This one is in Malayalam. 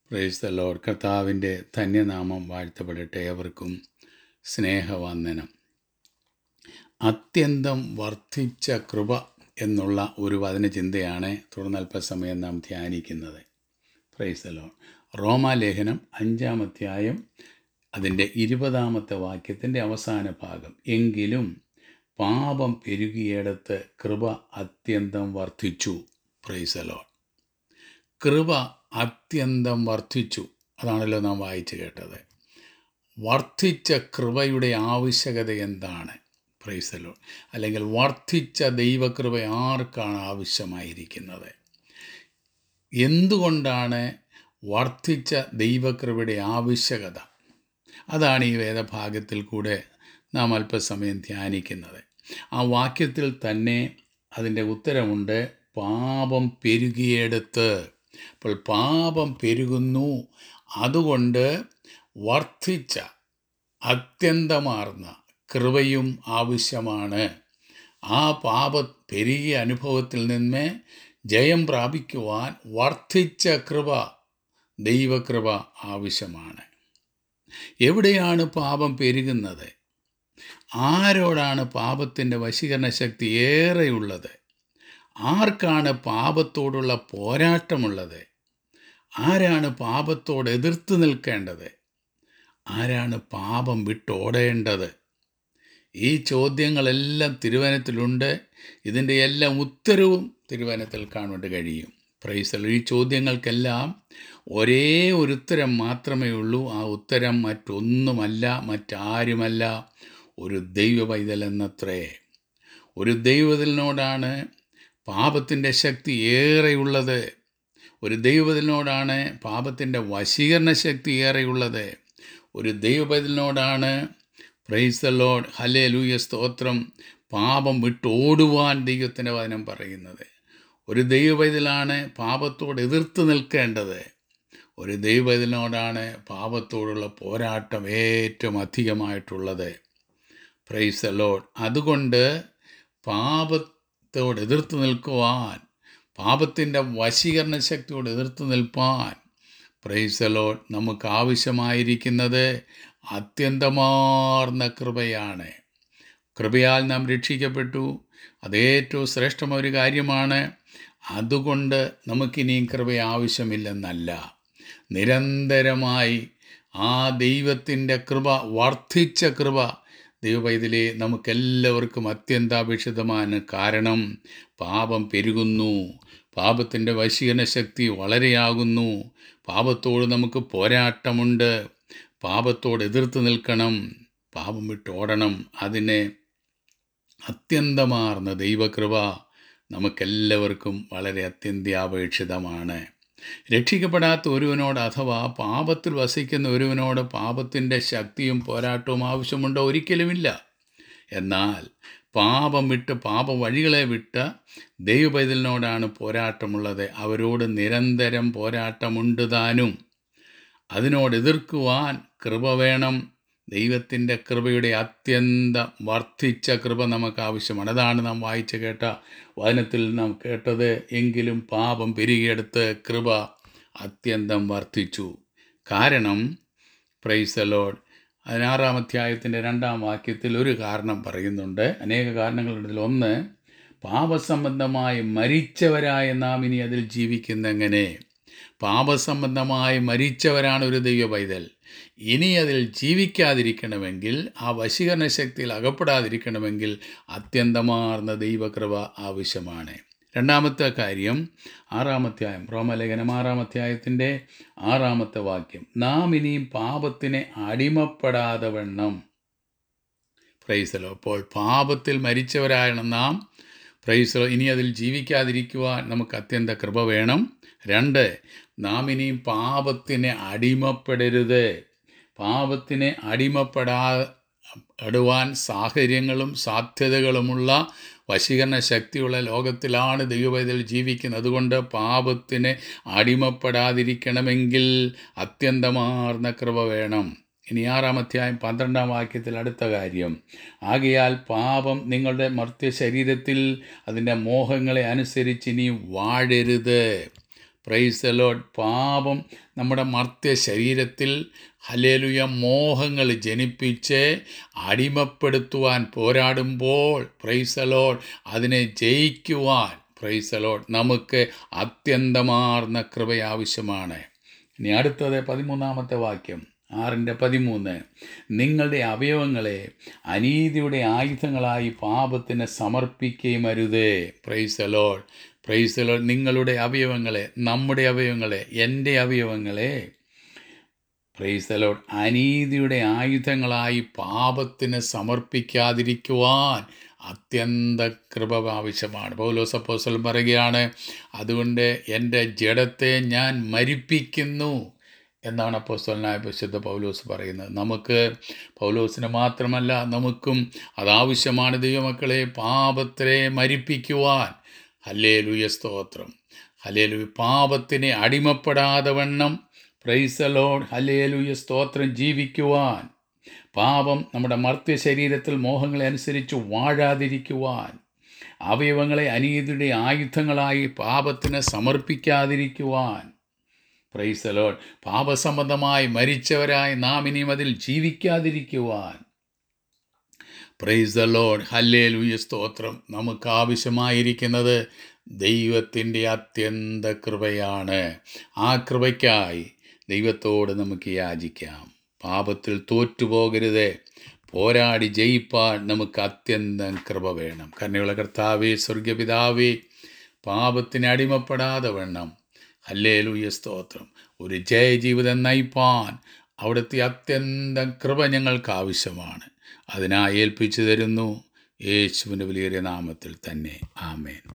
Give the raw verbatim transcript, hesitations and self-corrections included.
Price the Lord. കർത്താവിൻ്റെ ധന്യനാമം വാഴ്ത്തപ്പെടട്ടെ. ഏവർക്കും സ്നേഹവന്ദനം. അത്യന്തം വർദ്ധിച്ച കൃപ എന്നുള്ള ഒരു വചനചിന്തയാണ് തുടർന്ന് അല്പസമയം നാം ധ്യാനിക്കുന്നത്. Praise the Lord. റോമാലേഖനം അഞ്ചാം അധ്യായം അതിൻ്റെ ഇരുപതാമത്തെ വാക്യത്തിൻ്റെ അവസാന ഭാഗം. എങ്കിലും പാപം പെരുകിയിടത്ത് കൃപ അത്യന്തം വർദ്ധിച്ചു. Praise the Lord. കൃപ അത്യന്തം വർദ്ധിച്ചു. അതാണല്ലോ നാം വായിച്ചു കേട്ടത്. വർദ്ധിച്ച കൃപയുടെ ആവശ്യകത എന്താണ്? Praise the Lord. അല്ലെങ്കിൽ വർദ്ധിച്ച ദൈവകൃപ ആർക്കാണ് ആവശ്യമായിരിക്കുന്നത്? എന്തുകൊണ്ടാണ് വർദ്ധിച്ച ദൈവകൃപയുടെ ആവശ്യകത? അതാണ് ഈ വേദഭാഗത്തിൽ കൂടെ നാം അല്പസമയം ധ്യാനിക്കുന്നത്. ആ വാക്യത്തിൽ തന്നെ അതിൻ്റെ ഉത്തരമുണ്ട്. പാപം പെരുകിയെടുത്ത്. അപ്പോൾ പാപം പെരുകുന്നു, അതുകൊണ്ട് വർദ്ധിച്ച അത്യന്തമാർന്ന കൃപയും ആവശ്യമാണ്. ആ പാപ പെരുകിയ അനുഭവത്തിൽ നിന്ന് ജയം പ്രാപിക്കുവാൻ വർദ്ധിച്ച കൃപ, ദൈവകൃപ ആവശ്യമാണ്. എവിടെയാണ് പാപം പെരുകുന്നത്? ആരോടാണ് പാപത്തിൻ്റെ വശീകരണ ശക്തി ഏറെയുള്ളത്? ആർക്കാണ് പാപത്തോടുള്ള പോരാട്ടമുള്ളത്? ആരാണ് പാപത്തോട് എതിർത്ത് നിൽക്കേണ്ടത്? ആരാണ് പാപം വിട്ടോടേണ്ടത്? ഈ ചോദ്യങ്ങളെല്ലാം തിരുവചനത്തിലുണ്ട്. ഇതിൻ്റെ എല്ലാം ഉത്തരവും തിരുവചനത്തിൽ കാണുവാൻ കഴിയും. Praise the Lord. ഈ ചോദ്യങ്ങൾക്കെല്ലാം ഒരേ ഒരു ഉത്തരം മാത്രമേ ഉള്ളൂ. ആ ഉത്തരം മറ്റൊന്നുമല്ല, മറ്റാരുമല്ല, ഒരു ദൈവ പൈതൽ എന്നത്രേ. ഒരു ദൈവത്തിനോടാണ് പാപത്തിൻ്റെ ശക്തി ഏറെയുള്ളത്. ഒരു ദൈവത്തിനോടാണ് പാപത്തിൻ്റെ വശീകരണ ശക്തി ഏറെയുള്ളത്. ഒരു ദൈവത്തിനോടാണ്, പ്രൈസ് ദി ലോർഡ്, ഹല്ലേലൂയ, സ്തോത്രം, പാപം വിട്ടോടുവാൻ ദൈവത്തിൻ്റെ വചനം പറയുന്നത്. ഒരു ദൈവത്തിലാണ് പാപത്തോട് എതിർത്ത് നിൽക്കേണ്ടത്. ഒരു ദൈവത്തിനോടാണ് പാപത്തോടുള്ള പോരാട്ടം ഏറ്റവും അധികമായിട്ടുള്ളത്. Price the Lord. അതുകൊണ്ട് പാപത്തോട് എതിർത്ത് നിൽക്കുവാൻ, പാപത്തിൻ്റെ വശീകരണ ശക്തിയോട് എതിർത്ത് നിൽപ്പാൻ, പ്രൈസ് ദി ലോർഡ്, നമുക്ക് ആവശ്യമായിരിക്കുന്നത് അത്യന്തമാർന്ന കൃപയാണ്. കൃപയാൽ നാം രക്ഷിക്കപ്പെട്ടു. അതേറ്റവും ശ്രേഷ്ഠമായ ഒരു കാര്യമാണ്. അതുകൊണ്ട് നമുക്കിനിയും കൃപ ആവശ്യമില്ലെന്നല്ല, നിരന്തരമായി ആ ദൈവത്തിൻ്റെ കൃപ, വർദ്ധിച്ച കൃപ ദൈവപൈതലേ നമുക്കെല്ലാവർക്കും അത്യന്താപേക്ഷിതമാണ്. കാരണം പാപം പെരുകുന്നു, പാപത്തിൻ്റെ വശീകരണ ശക്തി വളരെയാകുന്നു, പാപത്തോട് നമുക്ക് പോരാട്ടമുണ്ട്, പാപത്തോട് എതിർത്ത് നിൽക്കണം, പാപം വിട്ടോടണം. അതിന് അത്യന്തമാർന്ന ദൈവകൃപ നമുക്കെല്ലാവർക്കും വളരെ അത്യന്താപേക്ഷിതമാണ്. രക്ഷിക്കപ്പെടാത്ത ഒരുവനോട് അഥവാ പാപത്തിൽ വസിക്കുന്ന ഒരുവനോട് പാപത്തിൻ്റെ ശക്തിയും പോരാട്ടവും ആവശ്യമുണ്ടോ? ഒരിക്കലുമില്ല. എന്നാൽ പാപം വിട്ട്, പാപ വഴികളെ വിട്ട് ദൈവപൈതലിനോടാണ് പോരാട്ടമുള്ളത്. അവരോട് നിരന്തരം പോരാട്ടമുണ്ട് താനും. അതിനോട് എതിർക്കുവാൻ കൃപ വേണം. ദൈവത്തിൻ്റെ കൃപയുടെ അത്യന്ത വർദ്ധിച്ച കൃപ നമുക്ക് ആവശ്യമാണ്. അതാണ് നാം വായിച്ച് കേട്ട വചനത്തിൽ നാം കേട്ടത്. എങ്കിലും പാപം പെരുകിയെടുത്ത് കൃപ അത്യന്തം വർദ്ധിച്ചു. കാരണം, പ്രൈസ് ദി ലോർഡ്, പതിനാറാം അധ്യായത്തിൻ്റെ രണ്ടാം വാക്യത്തിൽ ഒരു കാരണം പറയുന്നുണ്ട്. അനേക കാരണങ്ങളുണ്ട്. ഒന്ന്, പാപസംബന്ധമായി മരിച്ചവരായ നാം ഇനി അതിൽ ജീവിക്കുന്നെങ്ങനെ? പാപസംബന്ധമായി മരിച്ചവരാണ് ഒരു ദൈവ പൈതൽ. ഇനി അതിൽ ജീവിക്കാതിരിക്കണമെങ്കിൽ, ആ വശീകരണ ശക്തിയിൽ അകപ്പെടാതിരിക്കണമെങ്കിൽ അത്യന്തമാർന്ന ദൈവകൃപ ആവശ്യമാണ്. രണ്ടാമത്തെ കാര്യം, ആറാമധ്യായം, റോമാലേഖനം ആറാം അധ്യായത്തിൻ്റെ ആറാമത്തെ വാക്യം. നാം ഇനിയും പാപത്തിന് അടിമപ്പെടാതെ വണ്ണം. Praise the Lord. അപ്പോൾ പാപത്തിൽ മരിച്ചവരാണ് നാം. Praise the Lord. ഇനി അതിൽ ജീവിക്കാതിരിക്കുവാൻ നമുക്ക് അത്യന്ത കൃപ വേണം. രണ്ട്, നാം ഇനിയും പാപത്തിന് അടിമപ്പെടരുത്. പാപത്തിന് അടിമപ്പെടാ ടുവാൻ സാഹചര്യങ്ങളും സാധ്യതകളുമുള്ള വശീകരണ ശക്തിയുള്ള ലോകത്തിലാണ് ദൈവപൈതൽ ജീവിക്കുന്നത്. അതുകൊണ്ട് പാപത്തിന് അടിമപ്പെടാതിരിക്കണമെങ്കിൽ അത്യന്തമാർന്ന കൃപ വേണം. ഇനി ആറാം അധ്യായം പന്ത്രണ്ടാം വാക്യത്തിൽ അടുത്ത കാര്യം. ആകയാൽ പാപം നിങ്ങളുടെ മർത്യ ശരീരത്തിൽ അതിൻ്റെ മോഹങ്ങളെ അനുസരിച്ച് ഇനി വാഴരുത്. Price the Lord. പാപം നമ്മുടെ മർത്യ ശരീരത്തിൽ ഹല്ലേലൂയ മോഹങ്ങൾ ജനിപ്പിച്ച് അടിമപ്പെടുത്തുവാൻ പോരാടുമ്പോൾ പ്രൈസ് ദി ലോർഡ് അതിനെ ജയിക്കുവാൻ പ്രൈസ് ദി ലോർഡ് നമുക്ക് അത്യന്തമാർന്ന കൃപ ആവശ്യമാണ്. ഇനി അടുത്തത് പതിമൂന്നാമത്തെ വാക്യം, ആറിൻ്റെ പതിമൂന്ന്. നിങ്ങളുടെ അവയവങ്ങളെ അനീതിയുടെ ആയുധങ്ങളായി പാപത്തിന് സമർപ്പിക്കുകയും അരുതേ. Praise the Lord, praise the Lord. നിങ്ങളുടെ അവയവങ്ങളെ, നമ്മുടെ അവയവങ്ങളെ, എൻ്റെ അവയവങ്ങളെ പ്രൈസ് ദി ലോർഡ് അനീതിയുടെ ആയുധങ്ങളായി പാപത്തിന് സമർപ്പിക്കാതിരിക്കുവാൻ അത്യന്ത കൃപ ആവശ്യമാണ്. പൗലോസ് അപ്പോസ്തലൻ പറയുകയാണ്, അതുകൊണ്ട് എൻ്റെ ജഡത്തെ ഞാൻ മരിപ്പിക്കുന്നു എന്നാണ് അപ്പോസ്തലനായ പരിശുദ്ധ പൗലോസ് പറയുന്നത്. നമുക്ക്, പൗലോസിന് മാത്രമല്ല നമുക്കും അതാവശ്യമാണ് ദൈവമക്കളെ, പാപത്തെ മരിപ്പിക്കുവാൻ. ഹല്ലേലൂയ, സ്തോത്രം, ഹല്ലേലൂയ. പാപത്തിന് അടിമപ്പെടാതെ വണ്ണം പ്രൈസ് ദി ലോർഡ്, ഹല്ലേലൂയ, സ്തോത്രം, ജീവിക്കുവാൻ. പാപം നമ്മുടെ മർത്യ ശരീരത്തിൽ മോഹങ്ങളെ അനുസരിച്ച് വാഴാതിരിക്കുവാൻ, അവയവങ്ങളെ അനീതിയുടെ ആയുധങ്ങളായി പാപത്തിന് സമർപ്പിക്കാതിരിക്കുവാൻ. Praise the Lord. പാപസംബന്ധമായി മരിച്ചവരായി നാം ഇനിയും അതിൽ ജീവിക്കാതിരിക്കുവാൻ. പ്രൈസ് ദി ലോർഡ്, ഹല്ലേലൂയ, സ്തോത്രം. നമുക്ക് ആവശ്യമായിരിക്കുന്നത് ദൈവത്തിൻ്റെ അത്യന്ത കൃപയാണ്. ആ കൃപയ്ക്കായി ദൈവത്തോട് നമുക്ക് യാചിക്കാം. പാപത്തിൽ തോറ്റുപോകരുത്. പോരാടി ജയിപ്പാൻ നമുക്ക് അത്യന്തം കൃപ വേണം. കരുണയുള്ള കർത്താവേ, സ്വർഗപിതാവേ, പാപത്തിന് അടിമപ്പെടാതെ വേണം ഹല്ലേലൂയ, സ്തോത്രം, ഒരു ജയജീവിതം നയിപ്പാൻ അവിടുത്തെ അത്യന്തം കൃപ ഞങ്ങൾക്ക് ആവശ്യമാണ്. അതിനായി ഏൽപ്പിച്ചു തരുന്നു യേശുവിൻ്റെ വലിയ നാമത്തിൽ തന്നെ. ആമേൻ.